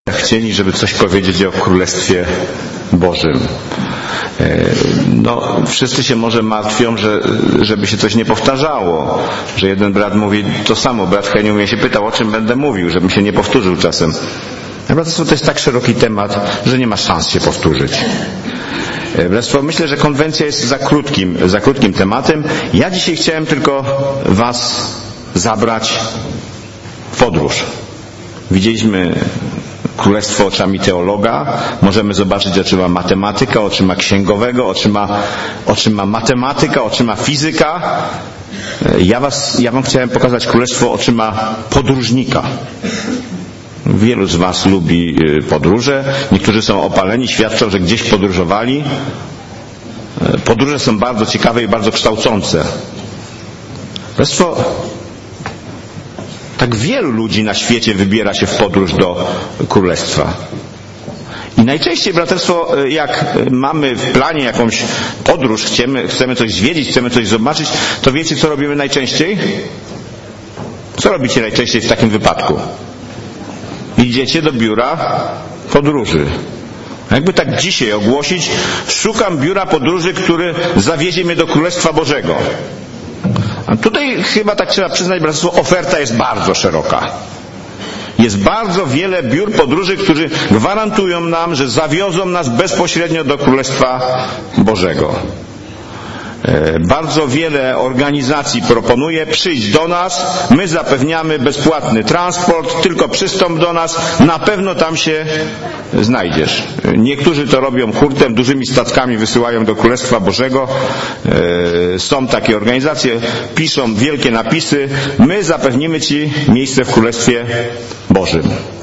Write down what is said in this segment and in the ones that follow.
chcieli, żeby coś powiedzieć o Królestwie Bożym. No, wszyscy się może martwią, żeby się coś nie powtarzało, że jeden brat mówi to samo. Brat Heniu mnie się pytał, o czym będę mówił, żebym się nie powtórzył czasem. Braterstwo to jest tak szeroki temat, że nie ma szans się powtórzyć. Braterstwo, myślę, że konwencja jest za krótkim tematem. Ja dzisiaj chciałem tylko was zabrać w podróż. Widzieliśmy Królestwo oczami teologa, możemy zobaczyć oczyma matematyka, oczyma księgowego, oczyma matematyka, oczyma fizyka. Ja wam chciałem pokazać Królestwo oczyma podróżnika. Wielu z was lubi podróże, niektórzy są opaleni, świadczą, że gdzieś podróżowali. Podróże są bardzo ciekawe i bardzo kształcące. Królestwo, tak wielu ludzi na świecie wybiera się w podróż do Królestwa. I najczęściej, braterstwo, jak mamy w planie jakąś podróż, chcemy coś zwiedzić, chcemy coś zobaczyć, to wiecie, co robimy najczęściej? Co robicie najczęściej w takim wypadku? Idziecie do biura podróży. Jakby tak dzisiaj ogłosić, szukam biura podróży, który zawiezie mnie do Królestwa Bożego. A tutaj chyba tak trzeba przyznać, braterstwo, oferta jest bardzo szeroka. Jest bardzo wiele biur podróży, którzy gwarantują nam, że zawiozą nas bezpośrednio do Królestwa Bożego. Bardzo wiele organizacji proponuje: przyjdź do nas, my zapewniamy bezpłatny transport, tylko przystąp do nas, na pewno tam się znajdziesz. Niektórzy to robią hurtem, dużymi statkami wysyłają do Królestwa Bożego. Są takie organizacje, piszą wielkie napisy: my zapewnimy ci miejsce w Królestwie Bożym.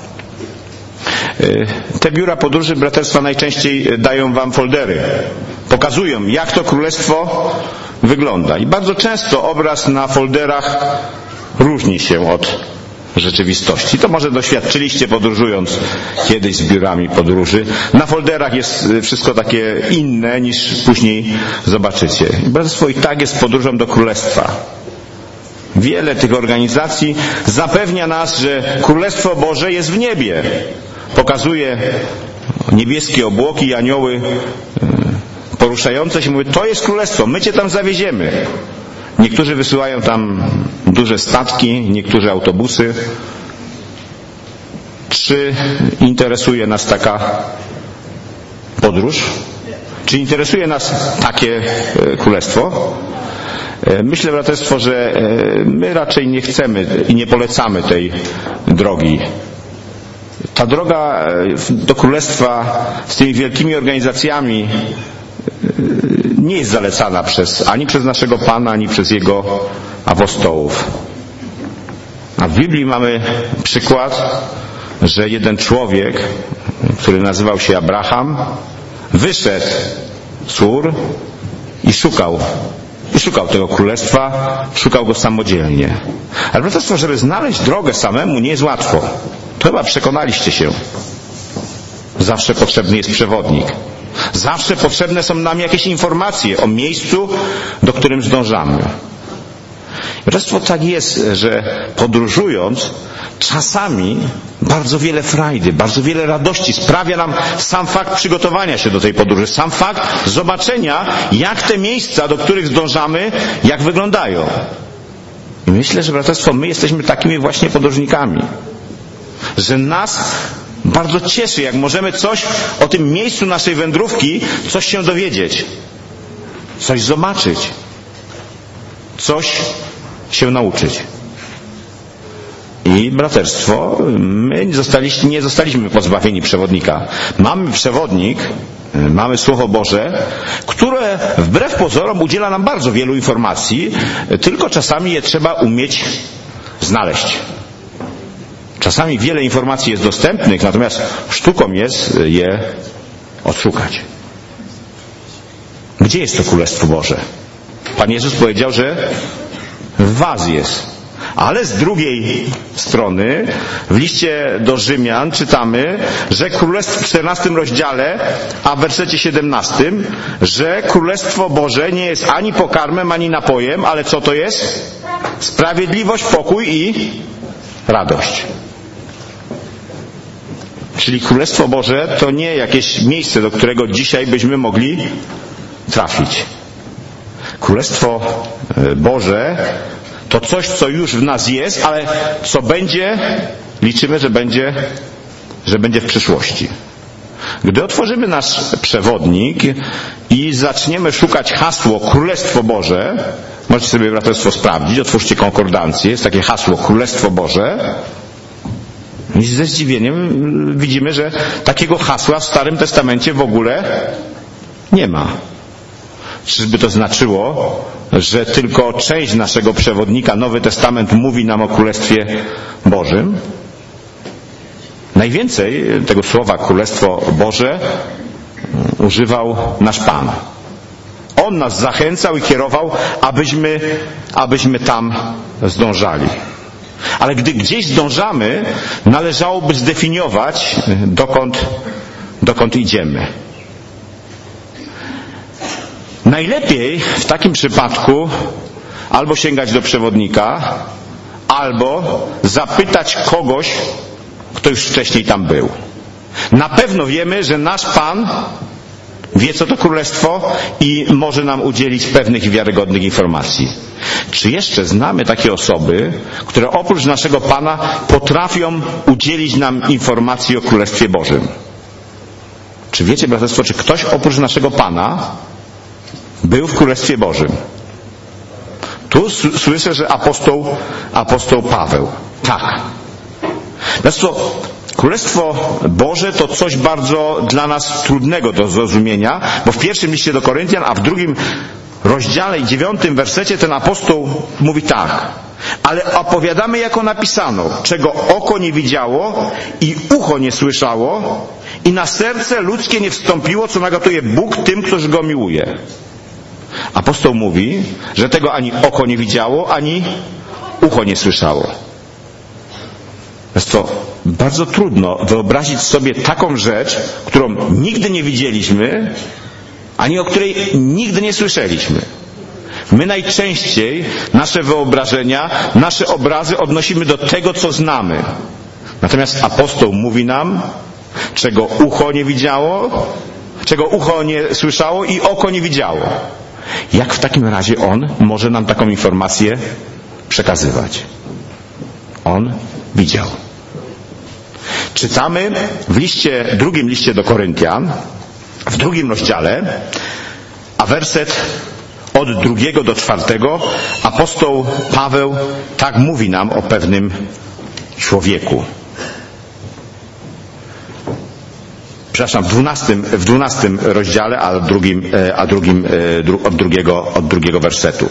Te biura podróży, braterstwa, najczęściej dają wam foldery. Pokazują, jak to królestwo wygląda. I bardzo często obraz na folderach różni się od rzeczywistości. To może doświadczyliście, podróżując kiedyś z biurami podróży. Na folderach jest wszystko takie inne, niż później zobaczycie. I braterstwo, i tak jest podróżą do Królestwa. Wiele tych organizacji zapewnia nas, że Królestwo Boże jest w niebie. Pokazuje niebieskie obłoki i anioły poruszające się, mówią: to jest królestwo, my cię tam zawieziemy. Niektórzy wysyłają tam duże statki, niektórzy autobusy. Czy interesuje nas taka podróż? Czy interesuje nas takie królestwo? Myślę, braterstwo, że my raczej nie chcemy i nie polecamy tej drogi. Ta droga do Królestwa z tymi wielkimi organizacjami nie jest zalecana ani przez naszego Pana, ani przez Jego apostołów. A w Biblii mamy przykład, że jeden człowiek, który nazywał się Abraham, wyszedł z Ur i szukał tego królestwa, szukał go samodzielnie. Ale braterstwo, żeby znaleźć drogę samemu, nie jest łatwo. To chyba przekonaliście się. Zawsze potrzebny jest przewodnik. Zawsze potrzebne są nam jakieś informacje o miejscu, do którym zdążamy. Braterstwo, tak jest, że podróżując, czasami bardzo wiele frajdy, bardzo wiele radości sprawia nam sam fakt przygotowania się do tej podróży, sam fakt zobaczenia, jak te miejsca, do których zdążamy, jak wyglądają. I myślę, że, braterstwo, my jesteśmy takimi właśnie podróżnikami. Że nas bardzo cieszy, jak możemy coś o tym miejscu naszej wędrówki, coś się dowiedzieć, coś zobaczyć, coś się nauczyć. I braterstwo, my nie zostaliśmy pozbawieni przewodnika. Mamy przewodnik, mamy Słowo Boże, które wbrew pozorom udziela nam bardzo wielu informacji, tylko czasami je trzeba umieć znaleźć. Czasami wiele informacji jest dostępnych, natomiast sztuką jest je odszukać. Gdzie jest to Królestwo Boże? Pan Jezus powiedział, że w was jest. Ale z drugiej strony w liście do Rzymian czytamy, że królestwo w 14 rozdziale, a w wersecie 17, że Królestwo Boże nie jest ani pokarmem, ani napojem, ale co to jest? Sprawiedliwość, pokój i radość. Czyli Królestwo Boże to nie jakieś miejsce, do którego dzisiaj byśmy mogli trafić. Królestwo Boże to coś, co już w nas jest, ale co będzie, liczymy, że będzie w przyszłości. Gdy otworzymy nasz przewodnik i zaczniemy szukać hasło Królestwo Boże, możecie sobie braterstwo sprawdzić, otwórzcie konkordancję, jest takie hasło Królestwo Boże, i ze zdziwieniem widzimy, że takiego hasła w Starym Testamencie w ogóle nie ma. Czyżby to znaczyło, że tylko część naszego przewodnika, Nowy Testament, mówi nam o Królestwie Bożym? Najwięcej tego słowa Królestwo Boże używał nasz Pan. On nas zachęcał i kierował, abyśmy tam zdążali. Ale gdy gdzieś zdążamy, należałoby zdefiniować, dokąd idziemy. Najlepiej w takim przypadku albo sięgać do przewodnika, albo zapytać kogoś, kto już wcześniej tam był. Na pewno wiemy, że nasz Pan wie, co to królestwo i może nam udzielić pewnych i wiarygodnych informacji. Czy jeszcze znamy takie osoby, które oprócz naszego Pana potrafią udzielić nam informacji o Królestwie Bożym? Czy wiecie, braterstwo, czy ktoś oprócz naszego Pana był w Królestwie Bożym? Tu słyszę, że apostoł Paweł. Tak. Braterstwo, Królestwo Boże to coś bardzo dla nas trudnego do zrozumienia, bo w pierwszym liście do Koryntian, a w drugim rozdziale i 9 wersecie ten apostoł mówi tak: ale opowiadamy, jako napisano, czego oko nie widziało i ucho nie słyszało i na serce ludzkie nie wstąpiło, co nagotuje Bóg tym, którzy Go miłuje. Apostoł mówi, że tego ani oko nie widziało, ani ucho nie słyszało. To bardzo trudno wyobrazić sobie taką rzecz, którą nigdy nie widzieliśmy, ani o której nigdy nie słyszeliśmy. My najczęściej nasze wyobrażenia, nasze obrazy odnosimy do tego, co znamy. Natomiast apostoł mówi nam, czego ucho nie widziało, czego ucho nie słyszało i oko nie widziało. Jak w takim razie on może nam taką informację przekazywać? On widział. Czytamy w drugim liście do Koryntian, w 2 rozdziale, a werset od 2 do 4, apostoł Paweł tak mówi nam o pewnym człowieku. Przepraszam, w 12 rozdziale, od drugiego wersetu.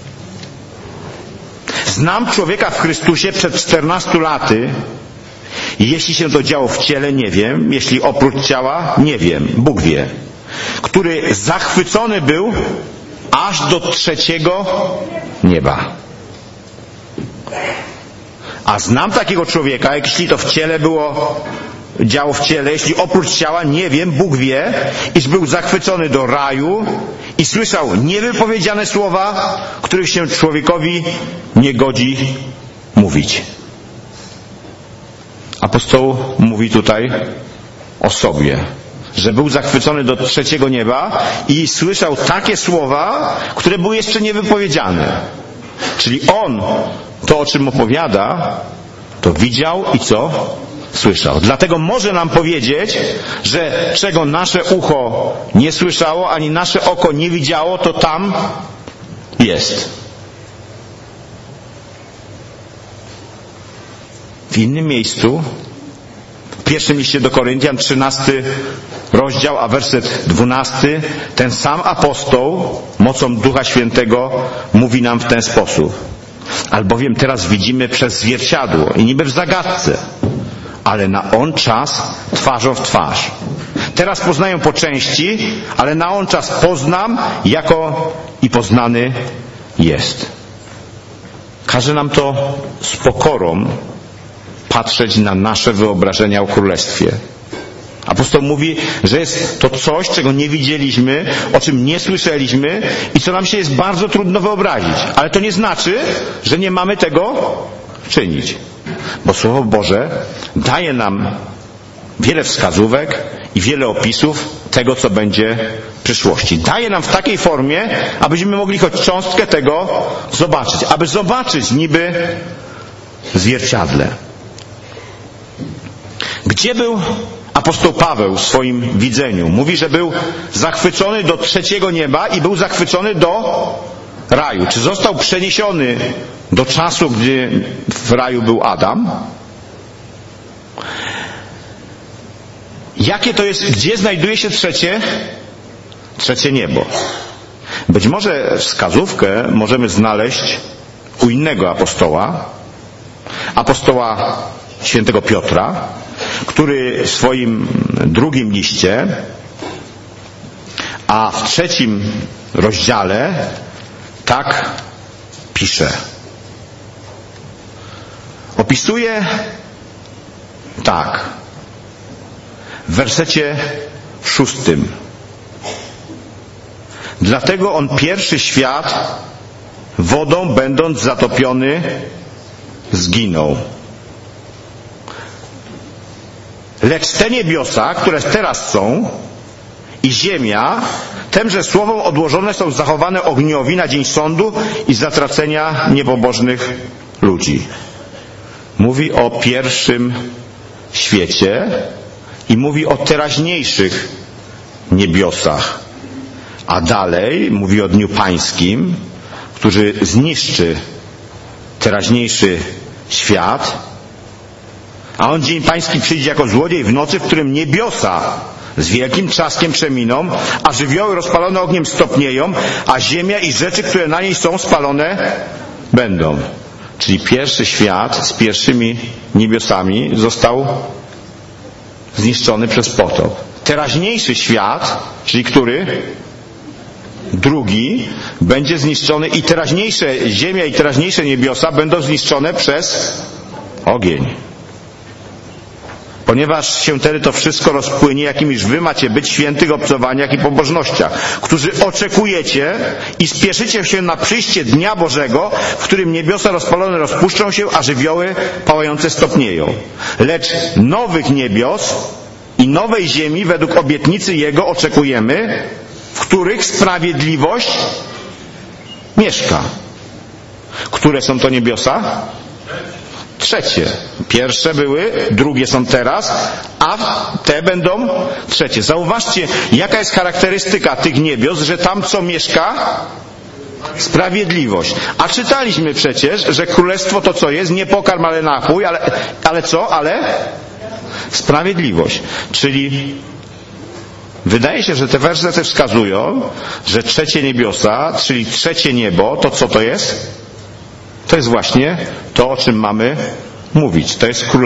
Znam człowieka w Chrystusie przed 14 laty. Jeśli się to działo w ciele, nie wiem. Jeśli oprócz ciała, nie wiem. Bóg wie. Który zachwycony był aż do 3. nieba. A znam takiego człowieka, jeśli to w ciele działo w ciele, jeśli oprócz ciała, nie wiem, Bóg wie, iż był zachwycony do raju i słyszał niewypowiedziane słowa, których się człowiekowi nie godzi mówić. Apostoł mówi tutaj o sobie, że był zachwycony do 3. nieba i słyszał takie słowa, które były jeszcze niewypowiedziane. Czyli on to, o czym opowiada, to widział i co? Słyszał. Dlatego może nam powiedzieć, że czego nasze ucho nie słyszało, ani nasze oko nie widziało, to tam jest. W innym miejscu, w 1 liście do Koryntian, 13 rozdział, a werset 12, ten sam apostoł mocą Ducha Świętego mówi nam w ten sposób: albowiem teraz widzimy przez zwierciadło i niby w zagadce, ale na on czas twarzą w twarz. Teraz poznaję po części, ale na on czas poznam, jako i poznany jest. Każe nam to z pokorą patrzeć na nasze wyobrażenia o Królestwie. Apostoł mówi, że jest to coś, czego nie widzieliśmy, o czym nie słyszeliśmy i co nam się jest bardzo trudno wyobrazić. Ale to nie znaczy, że nie mamy tego czynić. Bo Słowo Boże daje nam wiele wskazówek i wiele opisów tego, co będzie w przyszłości. Daje nam w takiej formie, abyśmy mogli choć cząstkę tego zobaczyć. Aby zobaczyć niby w zwierciadle. Gdzie był apostoł Paweł w swoim widzeniu? Mówi, że był zachwycony do trzeciego nieba i był zachwycony do raju. Czy został przeniesiony do czasu, gdy w raju był Adam? Jakie to jest, gdzie znajduje się trzecie niebo? Być może wskazówkę możemy znaleźć u innego apostoła świętego Piotra, który w swoim drugim liście, a w 3 rozdziale tak pisze. Opisuje tak, w wersecie 6. Dlatego on pierwszy świat wodą będąc zatopiony zginął. Lecz te niebiosa, które teraz są, i ziemia, temże słowom odłożone są zachowane ogniowi na dzień sądu i zatracenia niepobożnych ludzi. Mówi o pierwszym świecie i mówi o teraźniejszych niebiosach. A dalej mówi o dniu pańskim, który zniszczy teraźniejszy świat, a on dzień pański przyjdzie jako złodziej w nocy, w którym niebiosa z wielkim trzaskiem przeminą, a żywioły rozpalone ogniem stopnieją, a ziemia i rzeczy, które na niej są, spalone będą. Czyli pierwszy świat z pierwszymi niebiosami został zniszczony przez potop. Teraźniejszy świat, czyli który? Drugi, będzie zniszczony i teraźniejsze ziemia i teraźniejsze niebiosa będą zniszczone przez ogień. Ponieważ się wtedy to wszystko rozpłynie, jakimiż wy macie być świętych obcowaniach i pobożnościach, którzy oczekujecie i spieszycie się na przyjście Dnia Bożego, w którym niebiosa rozpalone rozpuszczą się, a żywioły pałające stopnieją. Lecz nowych niebios i nowej ziemi według obietnicy Jego oczekujemy, w których sprawiedliwość mieszka. Które są to niebiosa? 3. Pierwsze były, drugie są teraz, a te będą 3. Zauważcie, jaka jest charakterystyka tych niebios, że tam co mieszka? Sprawiedliwość. A czytaliśmy przecież, że królestwo to co jest? Nie pokarm, ale napój, ale co? Ale sprawiedliwość. Czyli wydaje się, że te wersety wskazują, że 3 niebiosa, czyli 3 niebo, to co to jest? To jest właśnie to, o czym mamy mówić. To jest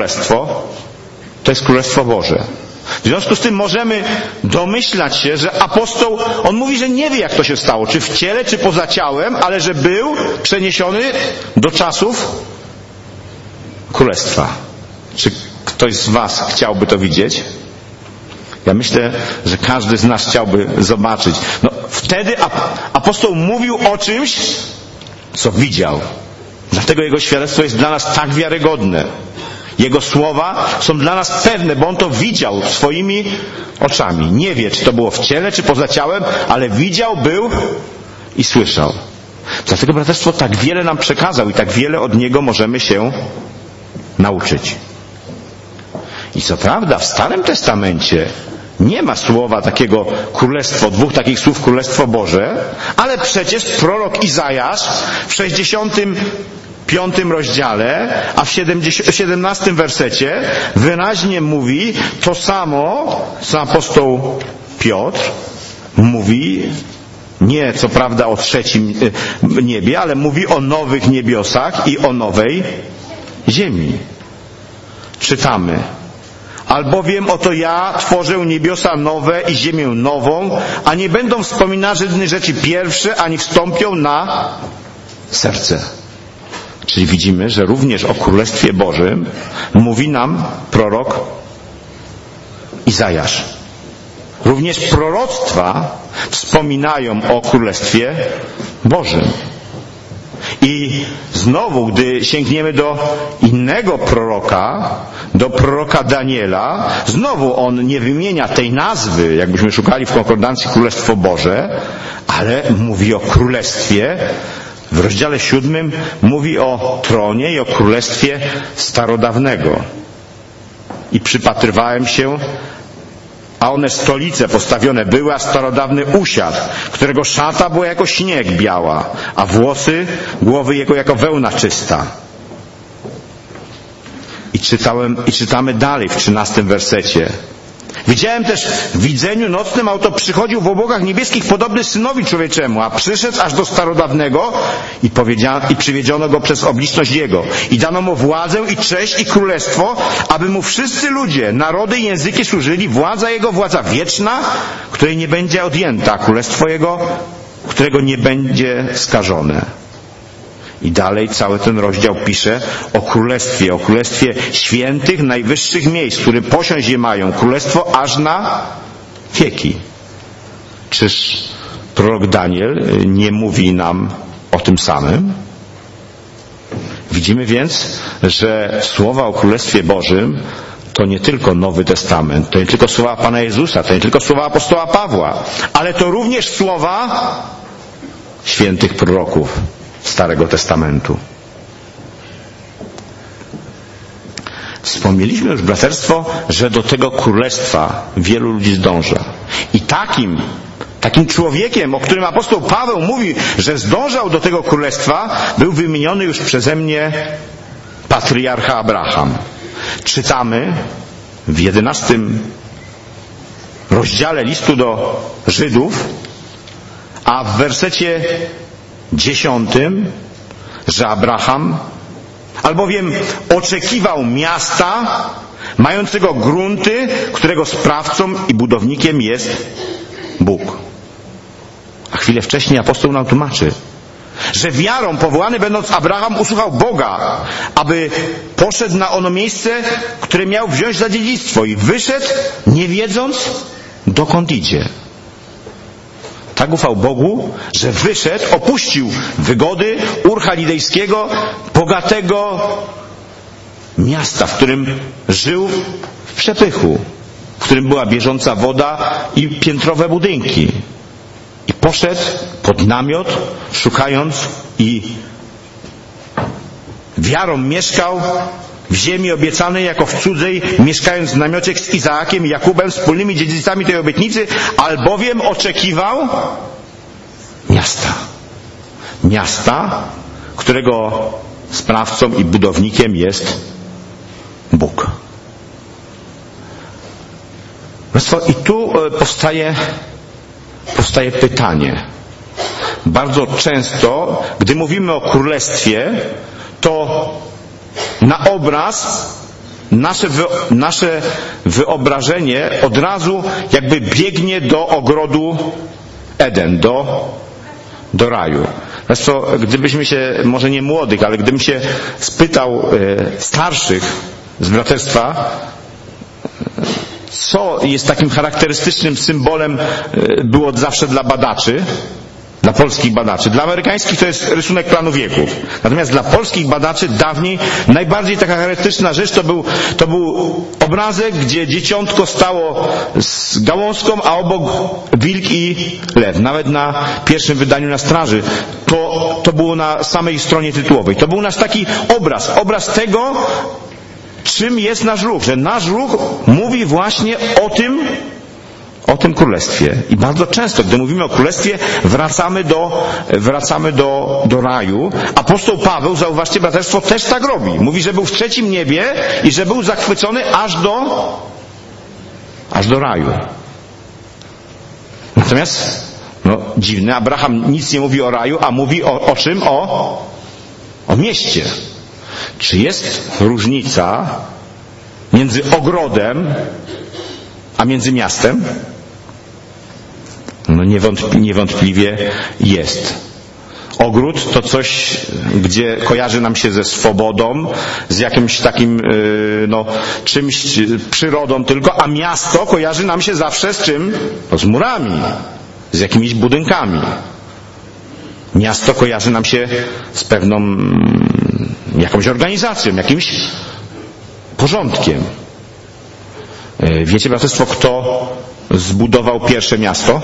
Królestwo Boże. W związku z tym możemy domyślać się, że apostoł, on mówi, że nie wie, jak to się stało, czy w ciele, czy poza ciałem, ale że był przeniesiony do czasów Królestwa. Czy ktoś z was chciałby to widzieć? Ja myślę, że każdy z nas chciałby zobaczyć. No, wtedy apostoł mówił o czymś, co widział. Dlatego jego świadectwo jest dla nas tak wiarygodne. Jego słowa są dla nas pewne, bo on to widział swoimi oczami. Nie wie, czy to było w ciele, czy poza ciałem, ale widział, był i słyszał. Dlatego braterstwo tak wiele nam przekazał i tak wiele od niego możemy się nauczyć. I co prawda w Starym Testamencie nie ma słowa takiego królestwo, 2 takich słów Królestwo Boże, ale przecież prorok Izajasz w 65 rozdziale, a w 17 wersecie wyraźnie mówi to samo, co apostoł Piotr mówi, nie co prawda o 3 niebie, ale mówi o nowych niebiosach i o nowej ziemi. Czytamy. Albowiem oto ja tworzę niebiosa nowe i ziemię nową, a nie będą wspominane rzeczy pierwsze, ani wstąpią na serce. Czyli widzimy, że również o Królestwie Bożym mówi nam prorok Izajasz. Również proroctwa wspominają o Królestwie Bożym. I znowu, gdy sięgniemy do innego proroka, do proroka Daniela, znowu on nie wymienia tej nazwy, jakbyśmy szukali w konkordancji Królestwo Boże, ale mówi o królestwie. W rozdziale 7 mówi o tronie i o królestwie starodawnego. I przypatrywałem się, a one stolice postawione były, a starodawny usiadł, którego szata była jako śnieg biała, a włosy głowy jego jako wełna czysta. I czytamy dalej w 13 wersecie. Widziałem też w widzeniu nocnym, a oto przychodził w obłokach niebieskich podobny synowi człowieczemu, a przyszedł aż do starodawnego i przywiedziono go przez oblicność jego. I dano mu władzę i cześć i królestwo, aby mu wszyscy ludzie, narody i języki służyli. Władza jego, władza wieczna, której nie będzie odjęta, a królestwo jego, którego nie będzie skażone. I dalej cały ten rozdział pisze o królestwie świętych, najwyższych miejsc, które posiąść je mają. Królestwo aż na wieki. Czyż prorok Daniel nie mówi nam o tym samym? Widzimy więc, że słowa o Królestwie Bożym to nie tylko Nowy Testament, to nie tylko słowa Pana Jezusa, to nie tylko słowa apostoła Pawła, ale to również słowa świętych proroków Starego Testamentu. Wspomnieliśmy już, braterstwo, że do tego królestwa wielu ludzi zdąża. I takim człowiekiem, o którym apostoł Paweł mówi, że zdążał do tego królestwa, był wymieniony już przeze mnie patriarcha Abraham. Czytamy w 11 rozdziale listu do Żydów, a w wersecie 10, że Abraham albowiem oczekiwał miasta mającego grunty, którego sprawcą i budownikiem jest Bóg. A chwilę wcześniej apostoł nam tłumaczy, że wiarą powołany będąc Abraham usłuchał Boga, aby poszedł na ono miejsce, które miał wziąć za dziedzictwo i wyszedł, nie wiedząc, dokąd idzie. Tak ufał Bogu, że wyszedł, opuścił wygody Ur Chaldejskiego, bogatego miasta, w którym żył w przepychu, w którym była bieżąca woda i piętrowe budynki. I poszedł pod namiot, szukając i wiarą mieszkał w ziemi obiecanej jako w cudzej, mieszkając w namiocie z Izaakiem i Jakubem, wspólnymi dziedzicami tej obietnicy, albowiem oczekiwał miasta, którego sprawcą i budownikiem jest Bóg. I tu powstaje pytanie. Bardzo często, gdy mówimy o królestwie, to na obraz nasze wyobrażenie od razu jakby biegnie do ogrodu Eden, do raju. Zresztą, gdybyśmy się, może nie młodych, ale gdybym się spytał starszych z braterstwa, co jest takim charakterystycznym symbolem, było od zawsze dla badaczy, dla polskich badaczy. Dla amerykańskich to jest rysunek planu wieków. Natomiast dla polskich badaczy dawniej najbardziej taka charakterystyczna rzecz to był obrazek, gdzie dzieciątko stało z gałązką, a obok wilk i lew. Nawet na pierwszym wydaniu Na straży to było na samej stronie tytułowej. To był nasz taki obraz tego, czym jest nasz ruch. Że nasz ruch mówi właśnie o tym królestwie. I bardzo często, gdy mówimy o królestwie, wracamy do raju. Apostoł Paweł, zauważcie, braterstwo, też tak robi. Mówi, że był w trzecim niebie i że był zachwycony aż do raju. Natomiast, dziwne, Abraham nic nie mówi o raju, a mówi o czym? O mieście. Czy jest różnica między ogrodem a między miastem? Niewątpliwie jest. Ogród to coś, gdzie kojarzy nam się ze swobodą, z jakimś takim czymś, przyrodą tylko, a miasto kojarzy nam się zawsze z czym? Z murami, z jakimiś budynkami. Miasto kojarzy nam się z pewną jakąś organizacją, jakimś porządkiem. Wiecie, braterstwo, kto zbudował pierwsze miasto?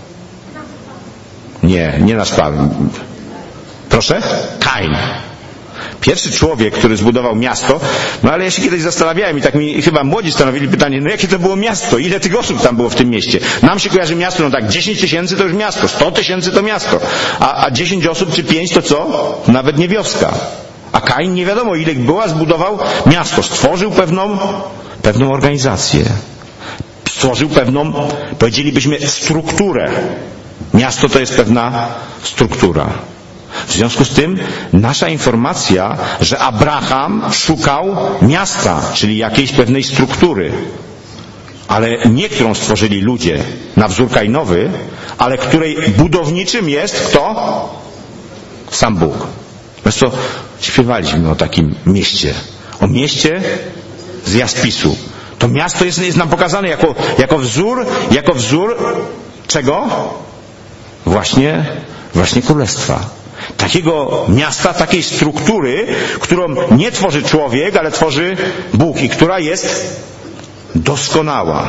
Nie nasz Pan. Proszę? Kain. Pierwszy człowiek, który zbudował miasto, no ale ja się kiedyś zastanawiałem i tak mi chyba młodzi stanowili pytanie, no jakie to było miasto? Ile tych osób tam było w tym mieście? Nam się kojarzy miasto, no tak 10 000 to już miasto, 100 000 to miasto, a 10 osób czy 5 to co? Nawet nie wioska. A Kain nie wiadomo ile było, a zbudował miasto, stworzył pewną organizację. Stworzył pewną, powiedzielibyśmy, strukturę. Miasto to jest pewna struktura. W związku z tym nasza informacja, że Abraham szukał miasta, czyli jakiejś pewnej struktury, ale nie którą stworzyli ludzie na wzór Kainowy, ale której budowniczym jest kto? Sam Bóg. Zresztą śpiewaliśmy o takim mieście. O mieście z jaspisu. To miasto jest nam pokazane jako wzór czego? Właśnie królestwa. Takiego miasta, takiej struktury, którą nie tworzy człowiek, ale tworzy Bóg i która jest doskonała.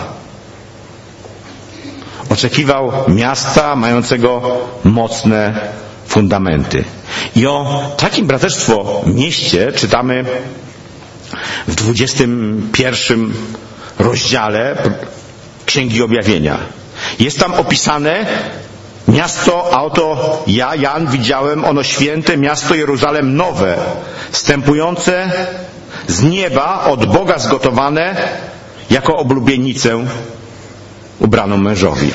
Oczekiwał miasta mającego mocne fundamenty. I o takim, braterstwo, mieście czytamy w 21 rozdziale Księgi Objawienia. Jest tam opisane miasto, a oto ja, Jan, widziałem ono święte miasto Jeruzalem nowe, wstępujące z nieba od Boga zgotowane jako oblubienicę ubraną mężowi.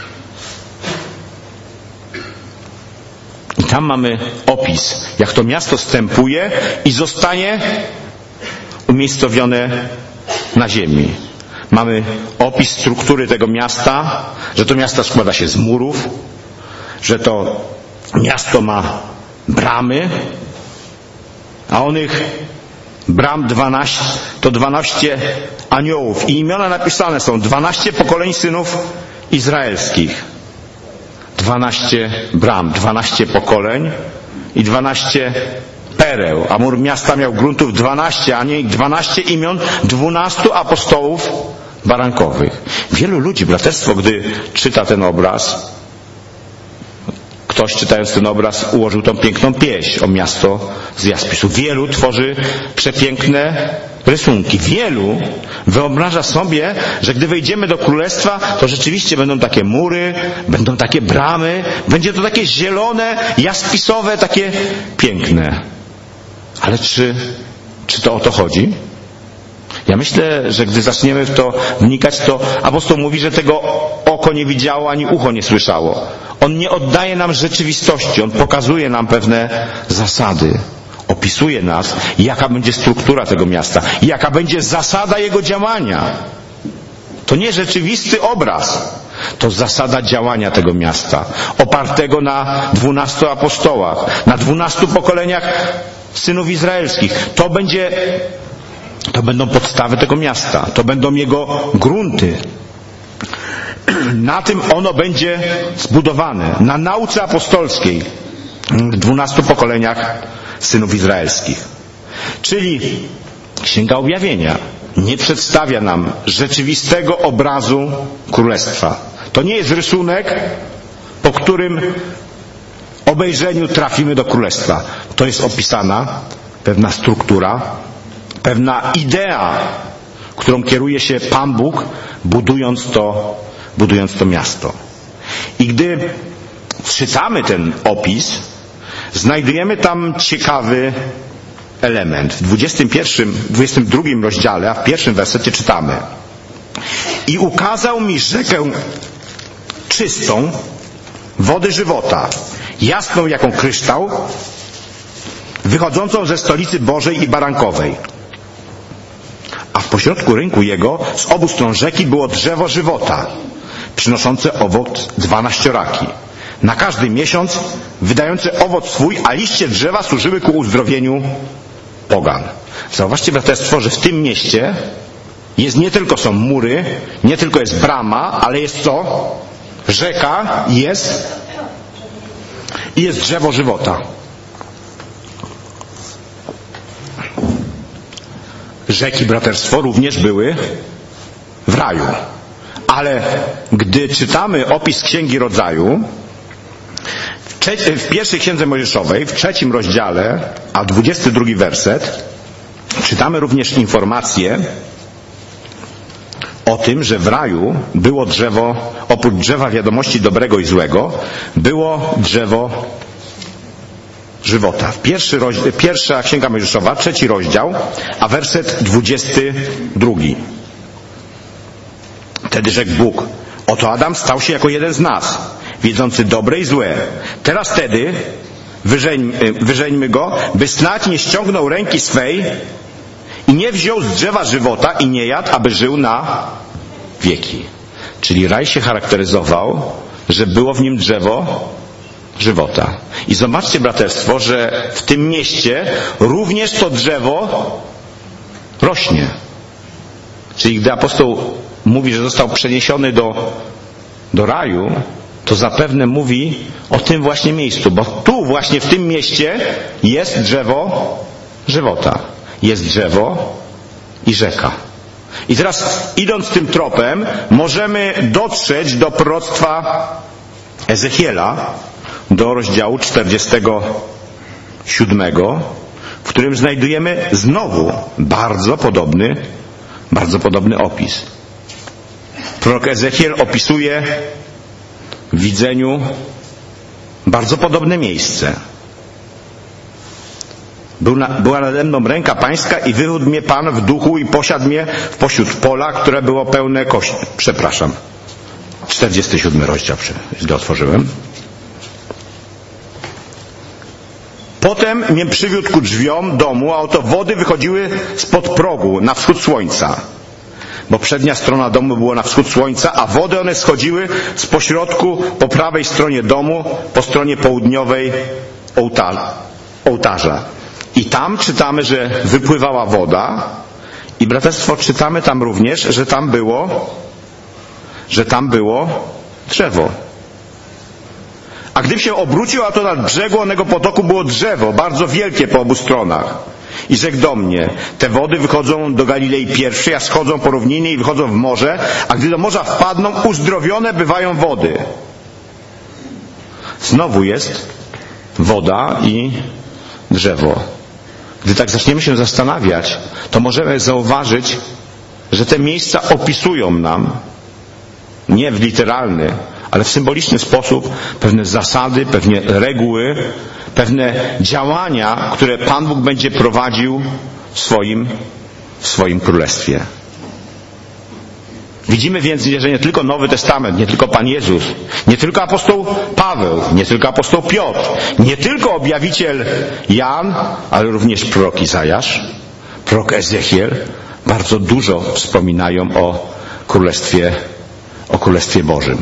I tam mamy opis, jak to miasto wstępuje i zostanie umiejscowione na ziemi. Mamy opis struktury tego miasta, że to miasto składa się z murów, że to miasto ma bramy, a onych bram 12 to 12 aniołów i imiona napisane są 12 pokoleń synów izraelskich. 12 bram, 12 pokoleń i 12 pereł, a mur miasta miał gruntów 12, a nie 12 imion 12 apostołów barankowych. Wielu ludzi, braterstwo, gdy czyta ten obraz, ktoś czytając ten obraz ułożył tą piękną pieśń o miasto z jaspisu. Wielu tworzy przepiękne rysunki. Wielu wyobraża sobie, że gdy wejdziemy do królestwa, to rzeczywiście będą takie mury, będą takie bramy, będzie to takie zielone, jaspisowe, takie piękne. Ale czy to o to chodzi? Ja myślę, że gdy zaczniemy w to wnikać, to apostoł mówi, że tego oko nie widziało, ani ucho nie słyszało. On nie oddaje nam rzeczywistości, on pokazuje nam pewne zasady. Opisuje nas, jaka będzie struktura tego miasta, jaka będzie zasada jego działania. To nie rzeczywisty obraz, to zasada działania tego miasta, opartego na 12 apostołach, na 12 pokoleniach synów izraelskich. To będą podstawy tego miasta, to będą jego grunty. Na tym ono będzie zbudowane, na nauce apostolskiej w 12 pokoleniach synów izraelskich. Czyli Księga Objawienia nie przedstawia nam rzeczywistego obrazu królestwa. To nie jest rysunek, po którym obejrzeniu trafimy do królestwa. To jest opisana pewna struktura, pewna idea, którą kieruje się Pan Bóg, budując to miasto. I gdy czytamy ten opis, znajdujemy tam ciekawy element. W 22 rozdziale, a w pierwszym wersecie czytamy: i ukazał mi rzekę czystą, wody żywota, jasną jaką kryształ, wychodzącą ze stolicy Bożej i Barankowej. A w pośrodku rynku jego z obu stron rzeki było drzewo żywota, przynoszące owoc 12 raki. Na każdy miesiąc wydające owoc swój, a liście drzewa służyły ku uzdrowieniu pogan. Zauważcie, braterstwo, że w tym mieście nie tylko są mury, nie tylko jest brama, ale jest co? Rzeka, jest i jest drzewo żywota. Rzeki, braterstwo, również były w raju. Ale gdy czytamy opis Księgi Rodzaju, w pierwszej Księdze Mojżeszowej, w 3 rozdziale, a 22 werset, czytamy również informację o tym, że w raju było drzewo, oprócz drzewa wiadomości dobrego i złego, było drzewo żywota. Pierwsza Księga Mojżeszowa, 3 rozdział, a werset 22. Wtedy rzekł Bóg: oto Adam stał się jako jeden z nas, wiedzący dobre i złe. Teraz tedy wyżeńmy go, by snadź nie ściągnął ręki swej i nie wziął z drzewa żywota i nie jadł, aby żył na wieki. Czyli raj się charakteryzował, że było w nim drzewo żywota. I zobaczcie, braterstwo, że w tym mieście również to drzewo rośnie. Czyli gdy apostoł mówi, że został przeniesiony do raju, to zapewne mówi o tym właśnie miejscu, bo tu właśnie w tym mieście jest drzewo żywota. Jest drzewo i rzeka. I teraz, idąc tym tropem, możemy dotrzeć do proroctwa Ezechiela, do rozdziału 47, w którym znajdujemy znowu bardzo podobny opis. Prorok Ezechiel opisuje w widzeniu bardzo podobne miejsce. Była nade mną ręka pańska i wywiódł mnie Pan w duchu i posiadł mnie w pośród pola, które było pełne kości. 47 rozdział, źle otworzyłem. Potem mnie przywiódł ku drzwiom domu, a oto wody wychodziły spod progu na wschód słońca. Bo przednia strona domu była na wschód słońca, a wody one schodziły z pośrodku po prawej stronie domu, po stronie południowej ołtarza. I tam czytamy, że wypływała woda i braterstwo, czytamy tam również, że tam było drzewo. A gdym się obrócił, a to nad brzegu onego potoku było drzewo, bardzo wielkie po obu stronach. I rzekł do mnie: te wody wychodzą do Galilei pierwszej, a schodzą po równinie i wychodzą w morze, a gdy do morza wpadną, uzdrowione bywają wody. Znowu jest woda i drzewo. Gdy tak zaczniemy się zastanawiać, to możemy zauważyć, że te miejsca opisują nam, nie w literalny, ale w symboliczny sposób, pewne zasady, pewne reguły, pewne działania, które Pan Bóg będzie prowadził w swoim królestwie. Widzimy więc, że nie tylko Nowy Testament, nie tylko Pan Jezus, nie tylko apostoł Paweł, nie tylko apostoł Piotr, nie tylko objawiciel Jan, ale również prorok Izajasz, prorok Ezechiel bardzo dużo wspominają o Królestwie Bożym.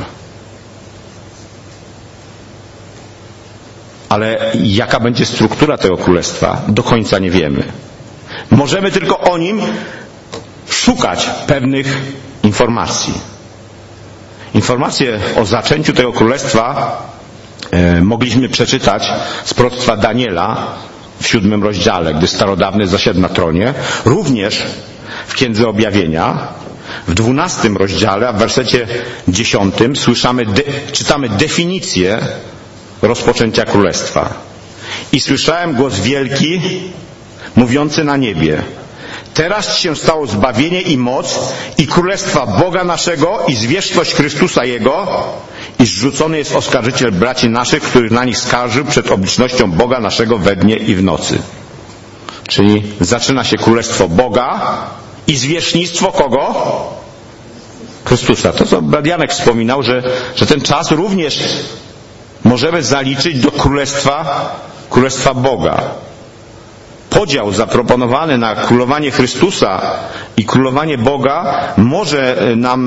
Ale jaka będzie struktura tego królestwa, do końca nie wiemy. Możemy tylko o nim szukać pewnych informacji. Informacje o zaczęciu tego królestwa mogliśmy przeczytać z proroctwa Daniela w 7 rozdziale, gdy starodawny zasiadł na tronie. Również w Księdze Objawienia w 12 rozdziale, a w wersecie 10 czytamy definicję rozpoczęcia królestwa. I słyszałem głos wielki, mówiący na niebie: teraz się stało zbawienie i moc i królestwa Boga naszego i zwierzchność Chrystusa Jego, iż rzucony jest oskarżyciel braci naszych, który na nich skarżył przed oblicznością Boga naszego we dnie i w nocy. Czyli zaczyna się królestwo Boga i zwierzchnictwo kogo? Chrystusa. To, co brat Janek wspominał, że ten czas również możemy zaliczyć do królestwa Boga. Podział zaproponowany na królowanie Chrystusa i królowanie Boga może nam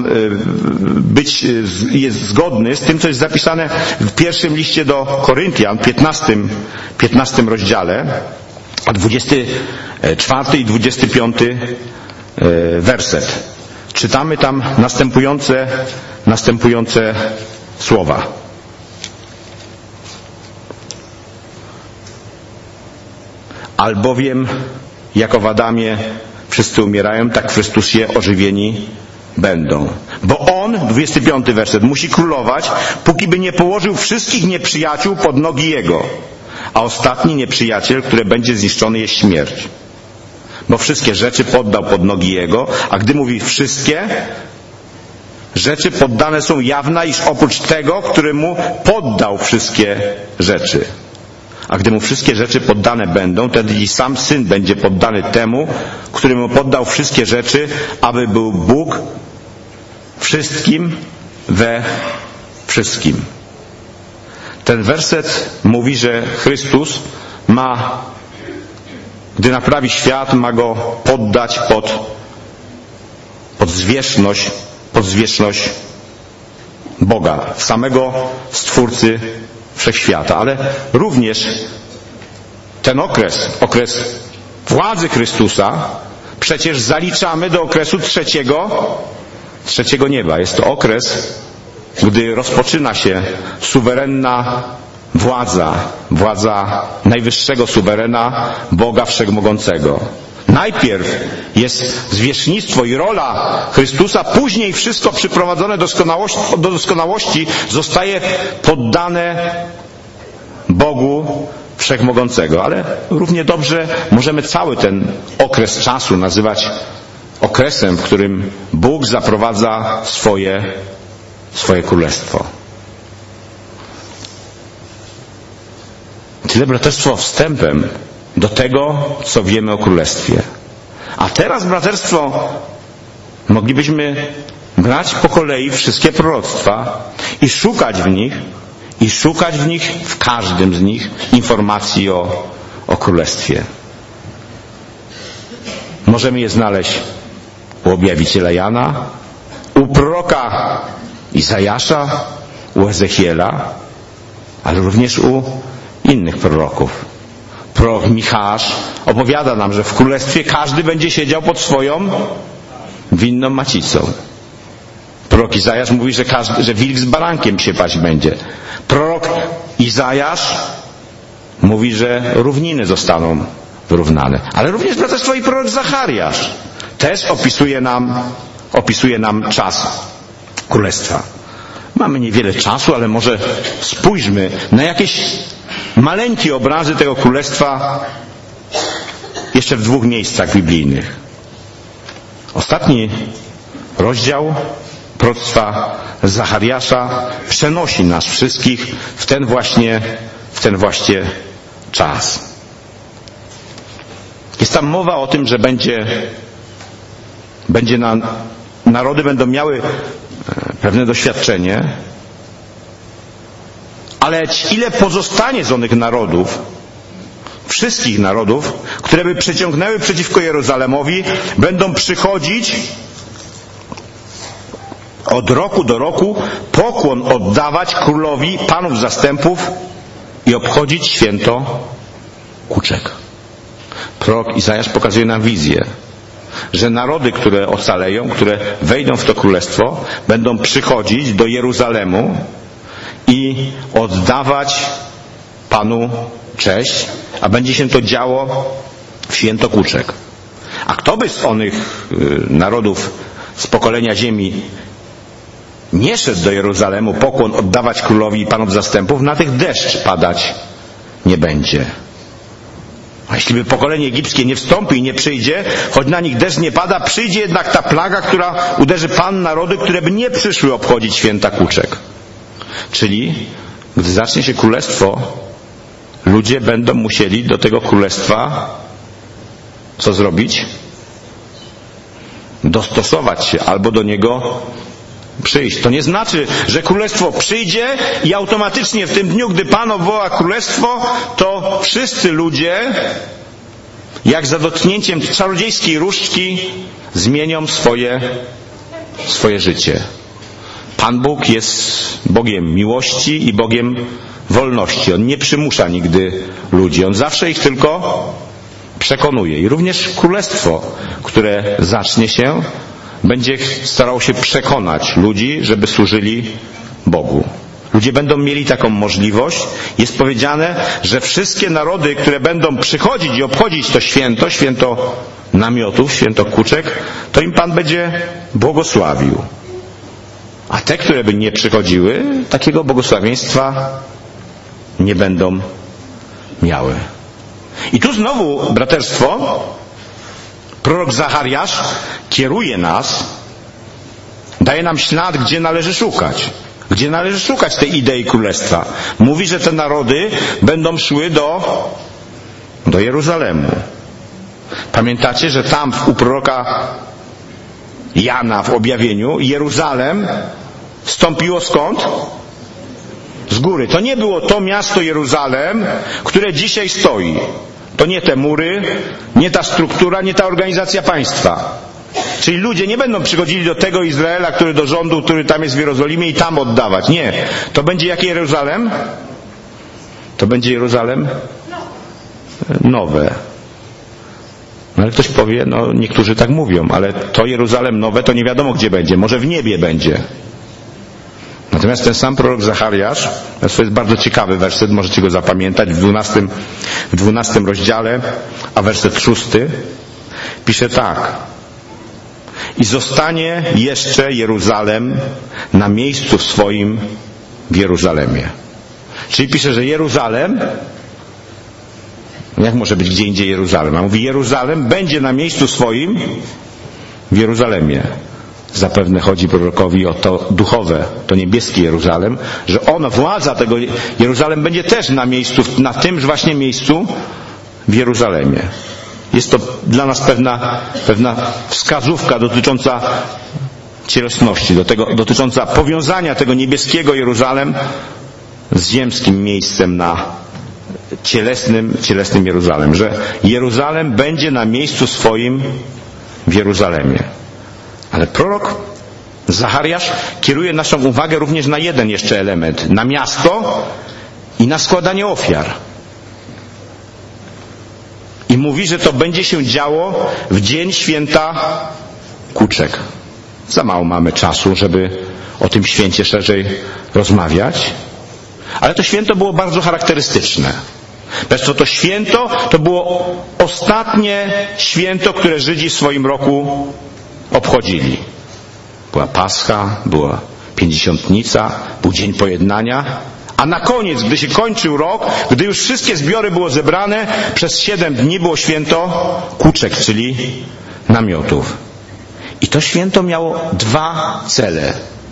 jest zgodny z tym, co jest zapisane w pierwszym liście do Koryntian, 15 rozdziale, a 24 i 25 werset. Czytamy tam następujące słowa. Albowiem, jako w Adamie wszyscy umierają, tak w Chrystusie ożywieni będą. Bo On, 25 werset, musi królować, póki by nie położył wszystkich nieprzyjaciół pod nogi Jego. A ostatni nieprzyjaciel, który będzie zniszczony, jest śmierć. Bo wszystkie rzeczy poddał pod nogi Jego, a gdy mówi wszystkie, rzeczy poddane są jawna, iż oprócz tego, który mu poddał wszystkie rzeczy. A gdy mu wszystkie rzeczy poddane będą, wtedy i sam Syn będzie poddany temu, który mu poddał wszystkie rzeczy, aby był Bóg wszystkim we wszystkim. Ten werset mówi, że Chrystus ma, gdy naprawi świat, ma go poddać pod zwierzchność Boga, samego Stwórcy Wszechświata. Ale również ten okres władzy Chrystusa przecież zaliczamy do okresu trzeciego nieba. Jest to okres, gdy rozpoczyna się suwerenna władza najwyższego suwerena, Boga Wszechmogącego. Najpierw jest zwierzchnictwo i rola Chrystusa, później wszystko przyprowadzone do doskonałości zostaje poddane Bogu Wszechmogącego. Ale równie dobrze możemy cały ten okres czasu nazywać okresem, w którym Bóg zaprowadza swoje królestwo. Tyle, braterstwo, wstępem do tego, co wiemy o Królestwie. A teraz, braterstwo, moglibyśmy brać po kolei wszystkie proroctwa i szukać w nich, w każdym z nich, informacji o Królestwie. Możemy je znaleźć u objawiciela Jana, u proroka Izajasza, u Ezechiela, ale również u innych proroków. Prorok Michasz opowiada nam, że w Królestwie każdy będzie siedział pod swoją winną macicą. Prorok Izajasz mówi, że wilk z barankiem się paść będzie. Prorok Izajasz mówi, że równiny zostaną wyrównane. Ale również, braterstwo, i prorok Zachariasz też opisuje nam czas Królestwa. Mamy niewiele czasu, ale może spójrzmy na jakieś maleńkie obrazy tego Królestwa jeszcze w 2 miejscach biblijnych. Ostatni rozdział proroctwa Zachariasza przenosi nas wszystkich w ten właśnie czas. Jest tam mowa o tym, że narody będą miały pewne doświadczenie, ale ile pozostanie z onych narodów, wszystkich narodów, które by przeciągnęły przeciwko Jeruzalemowi, będą przychodzić od roku do roku, pokłon oddawać królowi panów zastępów i obchodzić święto Kuczek. Prorok Izajasz pokazuje nam wizję, że narody, które ocaleją, które wejdą w to królestwo, będą przychodzić do Jeruzalemu i oddawać Panu cześć, a będzie się to działo w święto Kuczek. A kto by z onych narodów z pokolenia ziemi nie szedł do Jeruzalemu pokłon oddawać królowi i panów zastępów, na tych deszcz padać nie będzie. A jeśli by pokolenie egipskie nie wstąpi i nie przyjdzie, choć na nich deszcz nie pada, przyjdzie jednak ta plaga, która uderzy Pan narody, które by nie przyszły obchodzić święta Kuczek. Czyli, gdy zacznie się królestwo, ludzie będą musieli do tego królestwa co zrobić? Dostosować się albo do niego przyjść. To nie znaczy, że królestwo przyjdzie i automatycznie w tym dniu, gdy Pan obwoła królestwo, to wszyscy ludzie, jak za dotknięciem czarodziejskiej różdżki, zmienią swoje życie. Pan Bóg jest Bogiem miłości i Bogiem wolności. On nie przymusza nigdy ludzi. On zawsze ich tylko przekonuje. I również królestwo, które zacznie się, będzie starało się przekonać ludzi, żeby służyli Bogu. Ludzie będą mieli taką możliwość. Jest powiedziane, że wszystkie narody, które będą przychodzić i obchodzić to święto, święto namiotów, święto kuczek, to im Pan będzie błogosławił. A te, które by nie przychodziły, takiego błogosławieństwa nie będą miały. I tu znowu, braterstwo, prorok Zachariasz kieruje nas, daje nam ślad, gdzie należy szukać. Gdzie należy szukać tej idei królestwa. Mówi, że te narody będą szły do Jeruzalemu. Pamiętacie, że tam u proroka Jana w objawieniu Jeruzalem wstąpiło skąd? Z góry. To nie było to miasto Jeruzalem, które dzisiaj stoi. To nie te mury, nie ta struktura, nie ta organizacja państwa. Czyli ludzie nie będą przychodzili do tego Izraela, który do rządu, który tam jest w Jerozolimie i tam oddawać. Nie. To będzie jakie Jeruzalem? To będzie Jeruzalem nowe. No ale ktoś powie, no niektórzy tak mówią, ale to Jeruzalem nowe to nie wiadomo gdzie będzie. Może w niebie będzie. Natomiast ten sam prorok Zachariasz, to jest bardzo ciekawy werset, możecie go zapamiętać, w 12 rozdziale, a werset 6 pisze tak. I zostanie jeszcze Jeruzalem na miejscu swoim w Jeruzalemie. Czyli pisze, że Jeruzalem, jak może być gdzie indziej Jeruzalem? A mówi, Jeruzalem będzie na miejscu swoim w Jeruzalemie. Zapewne chodzi prorokowi o to duchowe, to niebieskie Jeruzalem, że władza tego Jeruzalem będzie też na miejscu, na tymż właśnie miejscu w Jeruzalemie. Jest to dla nas pewna wskazówka dotycząca cielesności, dotycząca powiązania tego niebieskiego Jeruzalem z ziemskim miejscem na cielesnym Jeruzalem, że Jeruzalem będzie na miejscu swoim w Jeruzalemie. Ale prorok Zachariasz kieruje naszą uwagę również na jeden jeszcze element, na miasto i na składanie ofiar. I mówi, że to będzie się działo w dzień święta kuczek. Za mało mamy czasu, żeby o tym święcie szerzej rozmawiać. Ale to święto było bardzo charakterystyczne. To święto to było ostatnie święto, które Żydzi w swoim roku obchodzili. Była Pascha, była Pięćdziesiątnica, był Dzień Pojednania, a na koniec, gdy się kończył rok, gdy już wszystkie zbiory było zebrane, przez 7 dni było święto kuczek, czyli namiotów. I to święto miało 2 cele.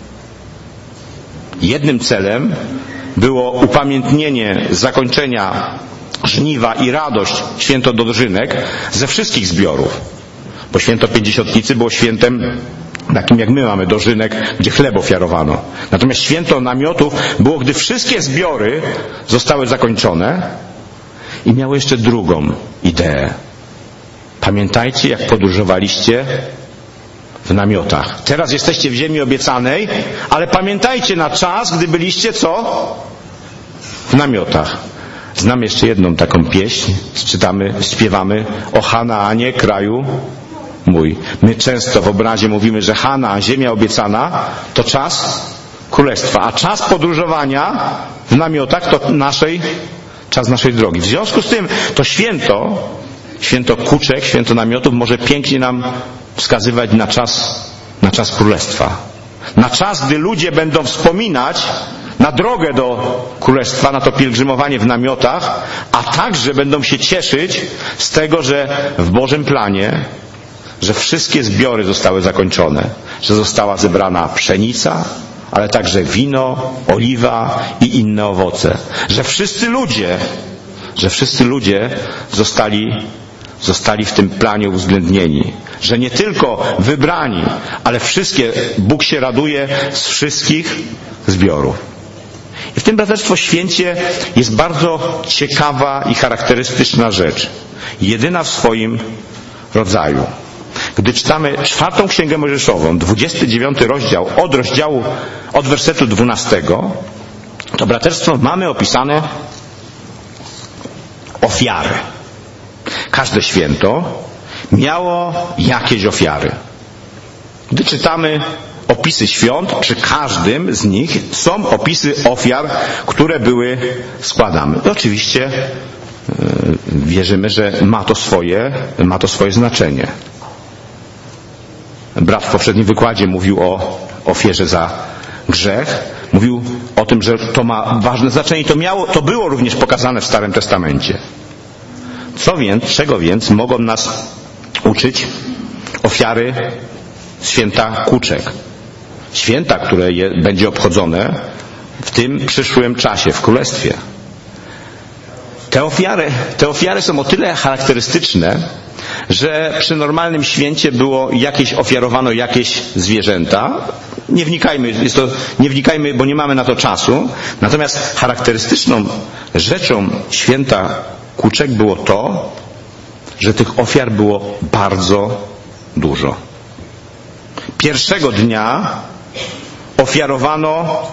Jednym celem było upamiętnienie zakończenia żniwa i radość, święto dożynek, ze wszystkich zbiorów. Bo święto Pięćdziesiątnicy było świętem takim jak my mamy dożynek, gdzie chleb ofiarowano. Natomiast święto namiotów było, gdy wszystkie zbiory zostały zakończone i miało jeszcze drugą ideę. Pamiętajcie, jak podróżowaliście w namiotach. Teraz jesteście w ziemi obiecanej, ale pamiętajcie na czas, gdy byliście co? W namiotach. Znam jeszcze jedną taką pieśń, śpiewamy o Hanaanie, kraju mój. My często w obrazie mówimy, że Hanaan, ziemia obiecana, to czas królestwa, a czas podróżowania w namiotach to czas naszej drogi. W związku z tym to święto kuczek, święto namiotów może pięknie nam wskazywać na czas królestwa. Na czas, gdy ludzie będą wspominać na drogę do królestwa, na to pielgrzymowanie w namiotach, a także będą się cieszyć z tego, że w Bożym planie, że wszystkie zbiory zostały zakończone, że została zebrana pszenica, ale także wino, oliwa i inne owoce. Że wszyscy ludzie zostali w tym planie uwzględnieni. Że nie tylko wybrani, ale Bóg się raduje z wszystkich zbiorów. I w tym braterstwo święcie jest bardzo ciekawa i charakterystyczna rzecz. Jedyna w swoim rodzaju. Gdy czytamy 4 Księgę Mojżeszową, 29 rozdział, od wersetu 12, to braterstwo mamy opisane ofiary. Każde święto miało jakieś ofiary. Gdy czytamy opisy świąt, przy każdym z nich są opisy ofiar, które były składane. I oczywiście wierzymy, że ma to swoje znaczenie. Brat w poprzednim wykładzie mówił o ofierze za grzech. Mówił o tym, że to ma ważne znaczenie i to było również pokazane w Starym Testamencie. Czego więc mogą nas uczyć ofiary święta Kłuczek? Święta, które będzie obchodzone w tym przyszłym czasie, w Królestwie. Te ofiary są o tyle charakterystyczne, że przy normalnym święcie ofiarowano jakieś zwierzęta. Nie wnikajmy, bo nie mamy na to czasu. Natomiast charakterystyczną rzeczą święta Kłuczek było to, że tych ofiar było bardzo dużo. Pierwszego dnia ofiarowano,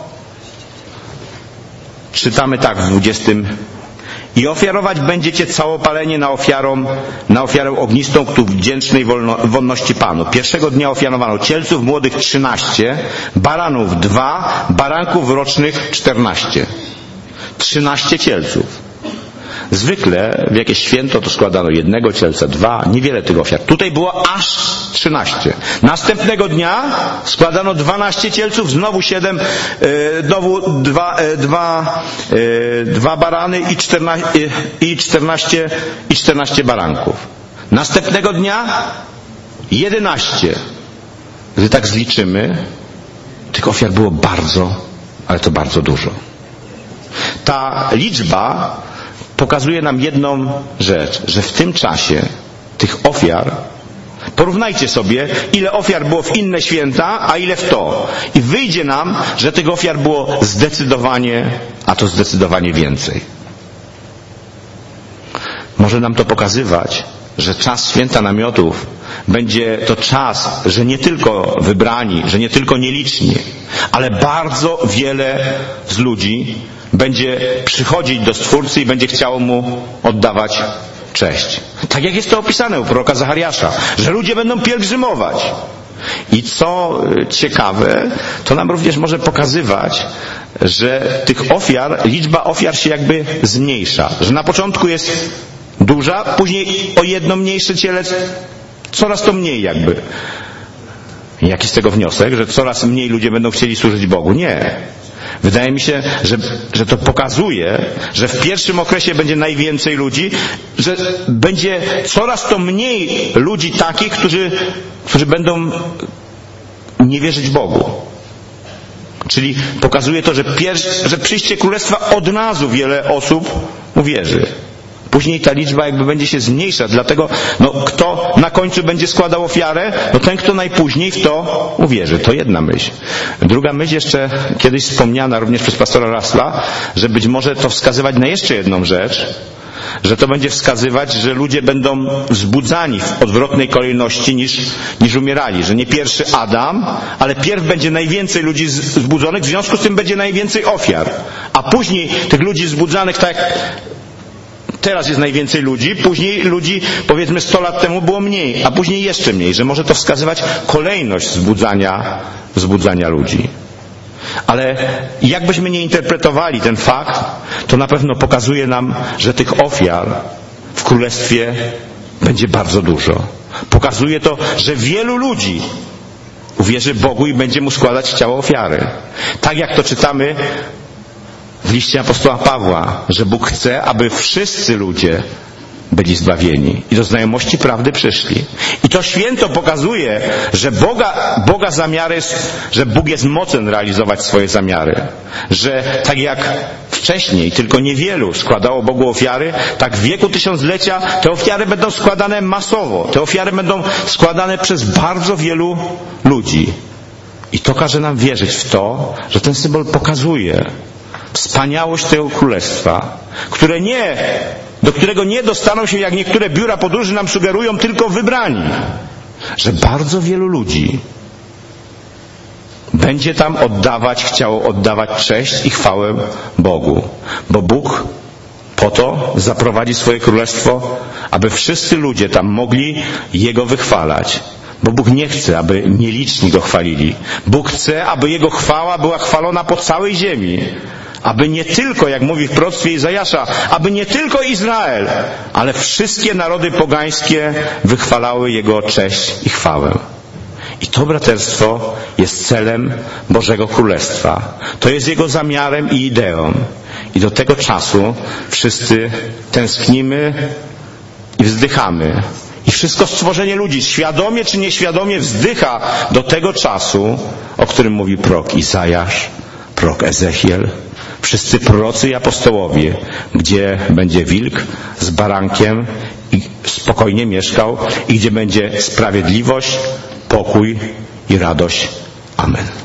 czytamy tak w 20. I ofiarować będziecie całopalenie na ofiarę ognistą ku wdzięcznej wonności Panu. Pierwszego dnia ofiarowano cielców młodych 13, baranów 2, baranków rocznych 14. 13 cielców. Zwykle w jakieś święto to składano jednego cielca, 2, niewiele tych ofiar. Tutaj było aż 13. Następnego dnia składano 12 cielców, znowu 7, znowu 2 barany i 14 baranków. Następnego dnia 11. Gdy tak zliczymy, tych ofiar było bardzo, ale to bardzo dużo. Ta liczba pokazuje nam jedną rzecz, że w tym czasie tych ofiar, porównajcie sobie, ile ofiar było w inne święta, a ile w to. I wyjdzie nam, że tych ofiar było zdecydowanie więcej. Może nam to pokazywać, że czas święta namiotów będzie to czas, że nie tylko wybrani, że nie tylko nieliczni, ale bardzo wiele z ludzi będzie przychodzić do Stwórcy i będzie chciało Mu oddawać cześć. Tak jak jest to opisane u proroka Zachariasza, że ludzie będą pielgrzymować. I co ciekawe, to nam również może pokazywać, że tych liczba ofiar się jakby zmniejsza. Że na początku jest duża, później o jedno mniejsze cielec, coraz to mniej jakby. Jaki z tego wniosek, że coraz mniej ludzie będą chcieli służyć Bogu? Nie. Wydaje mi się, że to pokazuje, że w pierwszym okresie będzie najwięcej ludzi, że będzie coraz to mniej ludzi takich, którzy będą nie wierzyć Bogu. Czyli pokazuje to, że przyjście Królestwa od razu wiele osób uwierzy. Później ta liczba jakby będzie się zmniejszać, dlatego kto na końcu będzie składał ofiarę, ten, kto najpóźniej w to uwierzy. To jedna myśl. Druga myśl, jeszcze kiedyś wspomniana również przez pastora Russella, że być może to wskazywać na jeszcze jedną rzecz, że to będzie wskazywać, że ludzie będą wzbudzani w odwrotnej kolejności niż umierali. Że nie pierwszy Adam, ale pierw będzie najwięcej ludzi zbudzonych, w związku z tym będzie najwięcej ofiar. A później tych ludzi zbudzanych, tak jak teraz jest najwięcej ludzi, później ludzi, powiedzmy 100 lat temu było mniej, a później jeszcze mniej, że może to wskazywać kolejność wzbudzania ludzi. Ale jakbyśmy nie interpretowali ten fakt, to na pewno pokazuje nam, że tych ofiar w Królestwie będzie bardzo dużo. Pokazuje to, że wielu ludzi uwierzy Bogu i będzie Mu składać ciało ofiary. Tak jak to czytamy w liście apostoła Pawła, że Bóg chce, aby wszyscy ludzie byli zbawieni i do znajomości prawdy przyszli. I to święto pokazuje, że Boga zamiary, że Bóg jest mocen realizować swoje zamiary. Że tak jak wcześniej tylko niewielu składało Bogu ofiary, tak w wieku tysiąclecia te ofiary będą składane masowo. Te ofiary będą składane przez bardzo wielu ludzi. I to każe nam wierzyć w to, że ten symbol pokazuje wspaniałość tego królestwa, do którego nie dostaną się, jak niektóre biura podróży nam sugerują, tylko wybrani. Że bardzo wielu ludzi będzie tam chciało oddawać cześć i chwałę Bogu. Bo Bóg po to zaprowadzi swoje królestwo, aby wszyscy ludzie tam mogli Jego wychwalać. Bo Bóg nie chce, aby nieliczni Go chwalili. Bóg chce, aby Jego chwała była chwalona po całej ziemi. Aby nie tylko, jak mówi w proroctwie Izajasza, aby nie tylko Izrael, ale wszystkie narody pogańskie wychwalały Jego cześć i chwałę. I to braterstwo jest celem Bożego Królestwa. To jest Jego zamiarem i ideą. I do tego czasu wszyscy tęsknimy i wzdychamy. I wszystko stworzenie ludzi, świadomie czy nieświadomie, wzdycha do tego czasu, o którym mówi prorok Izajasz, prorok Ezechiel, wszyscy prorocy i apostołowie, gdzie będzie wilk z barankiem i spokojnie mieszkał i gdzie będzie sprawiedliwość, pokój i radość. Amen.